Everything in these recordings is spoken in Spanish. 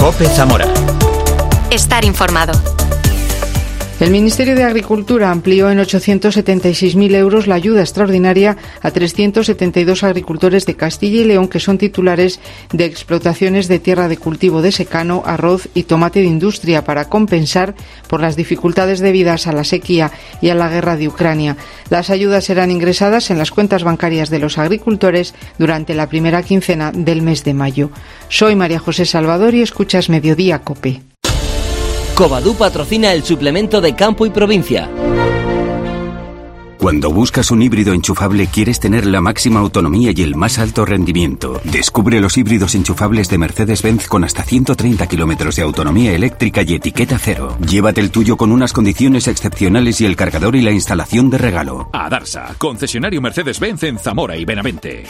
COPE Zamora. Estar informado. El Ministerio de Agricultura amplió en 876.000 euros la ayuda extraordinaria a 372 agricultores de Castilla y León que son titulares de explotaciones de tierra de cultivo de secano, arroz y tomate de industria para compensar por las dificultades debidas a la sequía y a la guerra de Ucrania. Las ayudas serán ingresadas en las cuentas bancarias de los agricultores durante la primera quincena del mes de mayo. Soy María José Salvador y escuchas Mediodía COPE. Covadú patrocina el suplemento de Campo y Provincia. Cuando buscas un híbrido enchufable, quieres tener la máxima autonomía y el más alto rendimiento. Descubre los híbridos enchufables de Mercedes-Benz con hasta 130 kilómetros de autonomía eléctrica y etiqueta cero. Llévate el tuyo con unas condiciones excepcionales y el cargador y la instalación de regalo. Adarsa, concesionario Mercedes-Benz en Zamora y Benavente.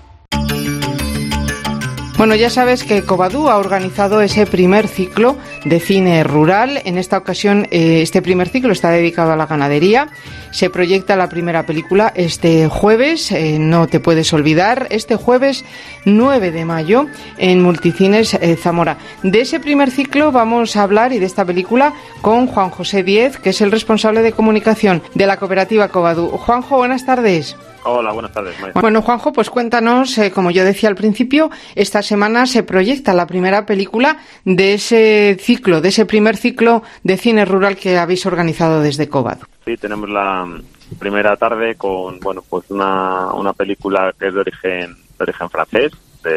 Bueno, ya sabes que Covadú ha organizado ese primer ciclo de cine rural. En esta ocasión, este primer ciclo está dedicado a la ganadería. Se proyecta la primera película este jueves, no te puedes olvidar, este jueves 9 de mayo en Multicines Zamora. De ese primer ciclo vamos a hablar y de esta película con Juan José Díez, que es el responsable de comunicación de la cooperativa Covadú. Juanjo, buenas tardes. Hola, buenas tardes, María. Bueno, Juanjo, pues cuéntanos, como yo decía al principio, esta semana se proyecta la primera película de ese ciclo, de ese primer ciclo de cine rural que habéis organizado desde Covadú. Sí, tenemos la primera tarde con, bueno, pues una película que es de origen francés.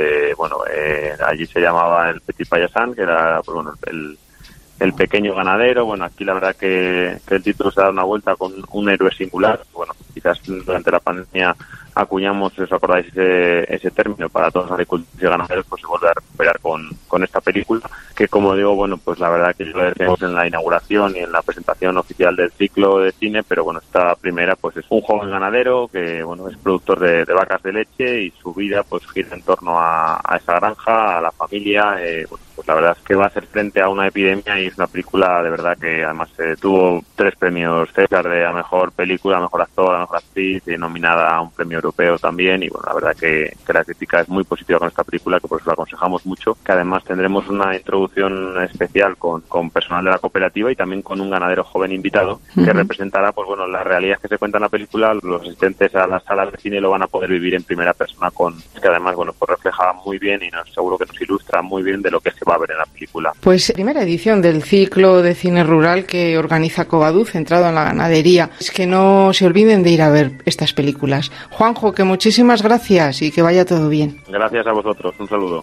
Allí se llamaba El Petit Paysan, que era, pues bueno, el pequeño ganadero. Bueno, aquí la verdad que el título se da una vuelta con un héroe singular. Bueno, quizás durante la pandemia acuñamos, si os acordáis, ese término para todos los agricultores y ganaderos, pues se vuelve a recuperar con esta película, que como digo, bueno, pues la verdad que lo decíamos en la inauguración y en la presentación oficial del ciclo de cine, pero bueno, esta primera pues es un joven ganadero que, bueno, es productor de vacas de leche y su vida pues gira en torno a esa granja, a la familia. Bueno, pues la verdad es que va a hacer frente a una epidemia y es una película de verdad que además tuvo 3 premios César de a mejor película, a mejor actor, a mejor actriz, nominada a un premio europeo también. Y bueno, la verdad que la crítica es muy positiva con esta película, que por eso la aconsejamos mucho, que además tendremos una introducción especial con personal de la cooperativa y también con un ganadero joven invitado que representará, pues bueno, las realidades que se cuentan en la película. Los asistentes a las salas de cine lo van a poder vivir en primera persona, que además, bueno, pues refleja muy bien y seguro que nos ilustra muy bien de lo que se va a ver en la película. Pues primera edición del ciclo de cine rural que organiza Covadú, centrado en la ganadería. Es que no se olviden de ir a ver estas películas. Juanjo, que muchísimas gracias y que vaya todo bien. Gracias a vosotros, un saludo.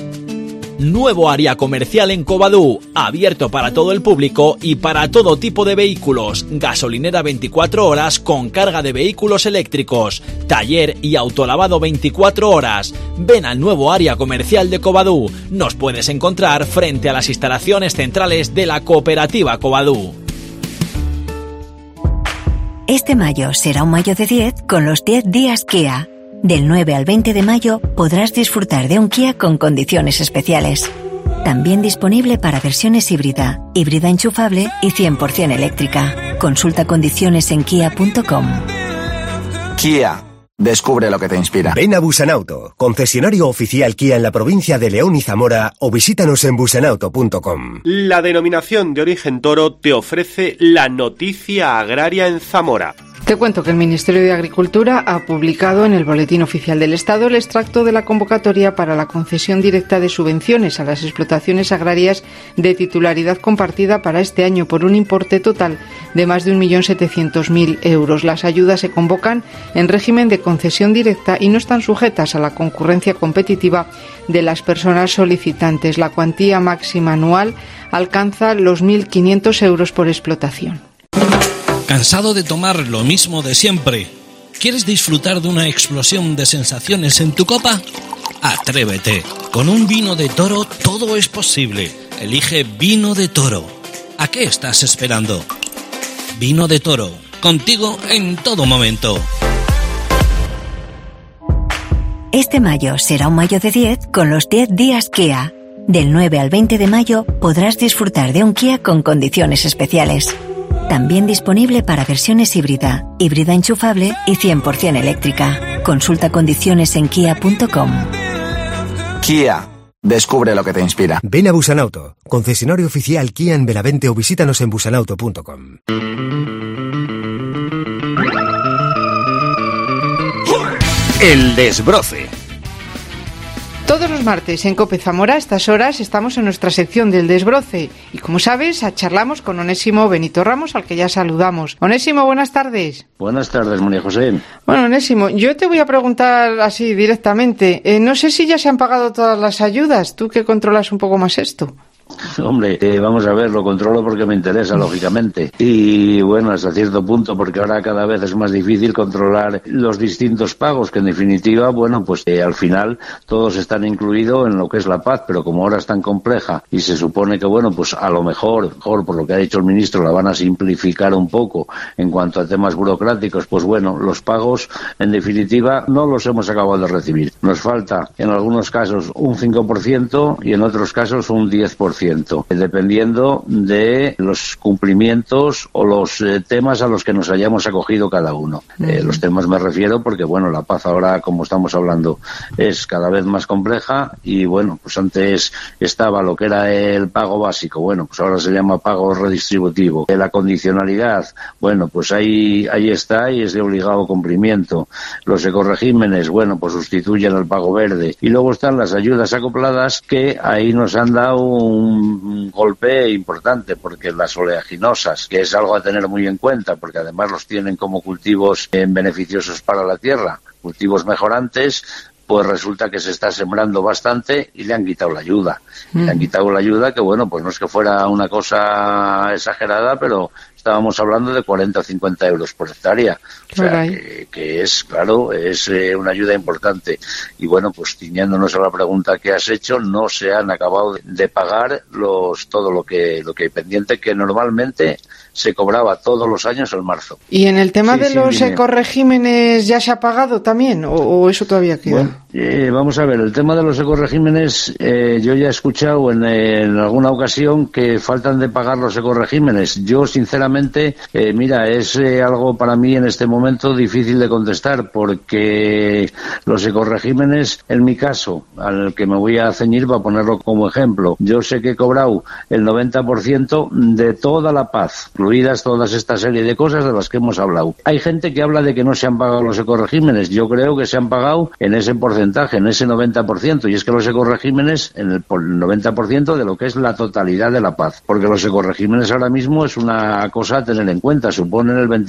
Nuevo área comercial en Covadú, abierto para todo el público y para todo tipo de vehículos. Gasolinera 24 horas con carga de vehículos eléctricos. Taller y autolavado 24 horas. Ven al nuevo área comercial de Covadú. Nos puedes encontrar frente a las instalaciones centrales de la cooperativa Covadú. Este mayo será un mayo de 10 con los 10 días Kia. Del 9 al 20 de mayo podrás disfrutar de un Kia con condiciones especiales. También disponible para versiones híbrida enchufable y 100% eléctrica. Consulta condiciones en kia.com. Kia. Descubre lo que te inspira. Ven a Busanauto, concesionario oficial Kia en la provincia de León y Zamora, o visítanos en busanauto.com. La denominación de origen toro te ofrece la noticia agraria en Zamora. Te cuento que el Ministerio de Agricultura ha publicado en el Boletín Oficial del Estado el extracto de la convocatoria para la concesión directa de subvenciones a las explotaciones agrarias de titularidad compartida para este año por un importe total de más de 1.700.000 euros. Las ayudas se convocan en régimen de concesión directa y no están sujetas a la concurrencia competitiva de las personas solicitantes. La cuantía máxima anual alcanza los 1.500 euros por explotación. ¿Cansado de tomar lo mismo de siempre? ¿Quieres disfrutar de una explosión de sensaciones en tu copa? Atrévete. Con un vino de toro todo es posible. Elige Vino de Toro. ¿A qué estás esperando? Vino de Toro. Contigo en todo momento. Este mayo será un mayo de 10 con los 10 días Kia. Del 9 al 20 de mayo podrás disfrutar de un Kia con condiciones especiales. También disponible para versiones híbrida enchufable y 100% eléctrica. Consulta condiciones en kia.com. Kia. Descubre lo que te inspira. Ven a Busanauto, concesionario oficial Kia en Benavente o visítanos en busanauto.com. El desbroce. Todos los martes en COPE Zamora, a estas horas, estamos en nuestra sección del desbroce. Y como sabes, charlamos con Onésimo Benito Ramos, al que ya saludamos. Onésimo, buenas tardes. Buenas tardes, María José. Bueno, Onésimo, yo te voy a preguntar así directamente. No sé si ya se han pagado todas las ayudas, tú que controlas un poco más esto. Hombre, vamos a ver, lo controlo porque me interesa, lógicamente. Y bueno, hasta cierto punto, porque ahora cada vez es más difícil controlar los distintos pagos, que en definitiva, bueno, pues al final todos están incluidos en lo que es la paz, pero como ahora es tan compleja y se supone que, bueno, pues a lo mejor, por lo que ha dicho el ministro, la van a simplificar un poco en cuanto a temas burocráticos, pues bueno, los pagos, en definitiva, no los hemos acabado de recibir. Nos falta, en algunos casos, un 5% y en otros casos un 10%. Dependiendo de los cumplimientos o los temas a los que nos hayamos acogido cada uno. Los temas me refiero porque, bueno, la paz ahora, como estamos hablando, es cada vez más compleja y, bueno, pues antes estaba lo que era el pago básico, bueno, pues ahora se llama pago redistributivo. La condicionalidad, bueno, pues ahí está y es de obligado cumplimiento. Los ecoregímenes, bueno, pues sustituyen al pago verde. Y luego están las ayudas acopladas, que ahí nos han dado un golpe importante, porque las oleaginosas, que es algo a tener muy en cuenta, porque además los tienen como cultivos beneficiosos para la tierra, cultivos mejorantes, pues resulta que se está sembrando bastante y le han quitado la ayuda. Le han quitado la ayuda, que bueno, pues no es que fuera una cosa exagerada, pero estábamos hablando de 40 o 50 euros por hectárea. O sea, que es, claro, es una ayuda importante. Y bueno, pues ciñéndonos a la pregunta que has hecho, no se han acabado de pagar todo lo que hay pendiente, que normalmente se cobraba todos los años en marzo. ¿Y en el tema de los ecoregímenes ya se ha pagado también o eso todavía queda? Bueno, vamos a ver, el tema de los ecoregímenes, yo ya he escuchado en alguna ocasión que faltan de pagar los ecoregímenes. Yo, sinceramente, mira, es algo para mí en este momento difícil de contestar, porque los ecoregímenes, en mi caso, al que me voy a ceñir para ponerlo como ejemplo, yo sé que he cobrado el 90% de toda la paz, incluidas todas esta serie de cosas de las que hemos hablado. Hay gente que habla de que no se han pagado los ecoregímenes. Yo creo que se han pagado en ese porcentaje, en ese 90%, y es que los ecoregímenes, por el 90% de lo que es la totalidad de la paz, porque los ecoregímenes ahora mismo es una cosa a tener en cuenta, suponen el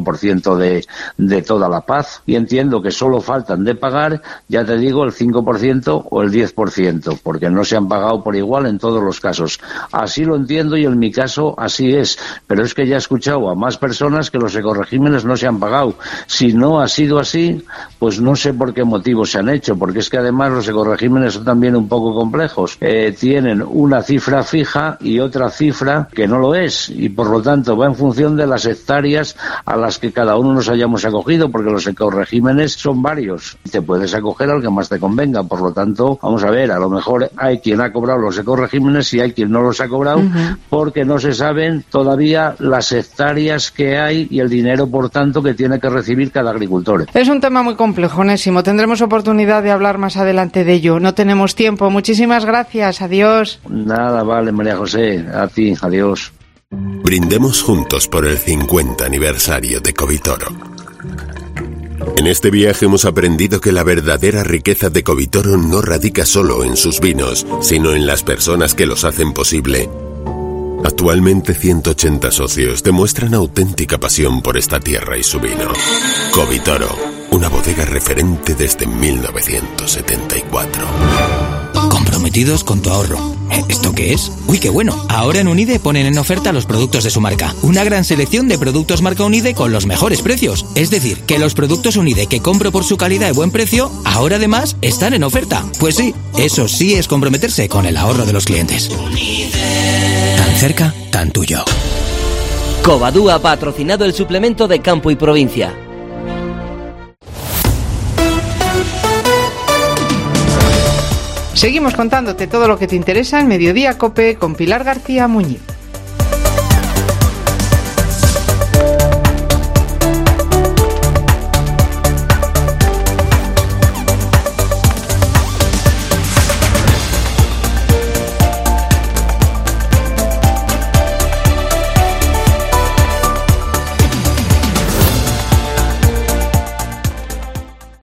25% de toda la paz, y entiendo que solo faltan de pagar, ya te digo, el 5% o el 10%, porque no se han pagado por igual en todos los casos. Así lo entiendo y en mi caso así es, pero es que ya he escuchado a más personas que los ecoregímenes no se han pagado. Si no ha sido así, pues no sé por qué motivo se han hecho, porque es que además los ecoregímenes son también un poco complejos. Tienen una cifra fija y otra cifra que no lo es, y por lo tanto va en función de las hectáreas a las que cada uno nos hayamos acogido, porque los ecoregímenes son varios. Te puedes acoger al que más te convenga, por lo tanto, vamos a ver, a lo mejor hay quien ha cobrado los ecoregímenes y hay quien no los ha cobrado, porque no se saben todavía las hectáreas que hay y el dinero, por tanto, que tiene que recibir cada agricultor. Es un tema muy complejo, Onésimo. Tendremos oportunidad de hablar más adelante de ello. No tenemos tiempo. Muchísimas gracias. Adiós. Nada, vale, María José. A ti. Adiós. Brindemos juntos por el 50 aniversario de Covitoro. En este viaje hemos aprendido que la verdadera riqueza de Covitoro no radica solo en sus vinos, sino en las personas que los hacen posible. Actualmente 180 socios demuestran auténtica pasión por esta tierra y su vino. Covitoro, una bodega referente desde 1974. Comprometidos con tu ahorro. ¿Esto qué es? ¡Uy, qué bueno! Ahora en Unide ponen en oferta los productos de su marca. Una gran selección de productos marca Unide con los mejores precios. Es decir, que los productos Unide que compro por su calidad y buen precio, ahora además están en oferta. Pues sí, eso sí es comprometerse con el ahorro de los clientes. Tan cerca, tan tuyo. Covadú ha patrocinado el suplemento de Campo y Provincia. Seguimos contándote todo lo que te interesa en Mediodía COPE con Pilar García Muñiz.